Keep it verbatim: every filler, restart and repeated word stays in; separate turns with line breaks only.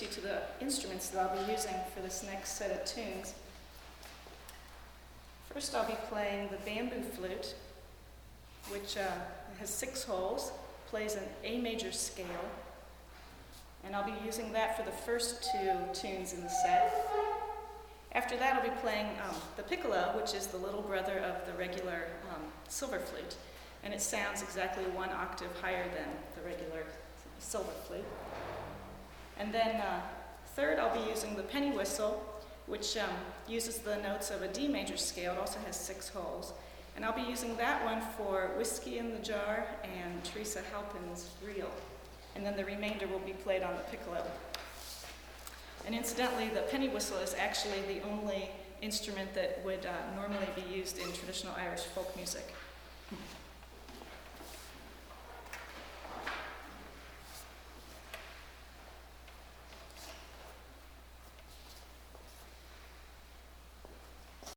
you to the instruments that I'll be using for this next set of tunes. First I'll be playing the bamboo flute, which uh, has six holes, plays an A major scale, and I'll be using that for the first two tunes in the set. After that I'll be playing um, the piccolo, which is the little brother of the regular um, silver flute, and it sounds exactly one octave higher than the regular silver flute. And then uh, third I'll be using the penny whistle, which um, uses the notes of a D major scale. It also has six holes. And I'll be using that one for Whiskey in the Jar and Teresa Halpin's Reel. And then the remainder will be played on the piccolo. And incidentally, the penny whistle is actually the only instrument that would uh, normally be used in traditional Irish folk music.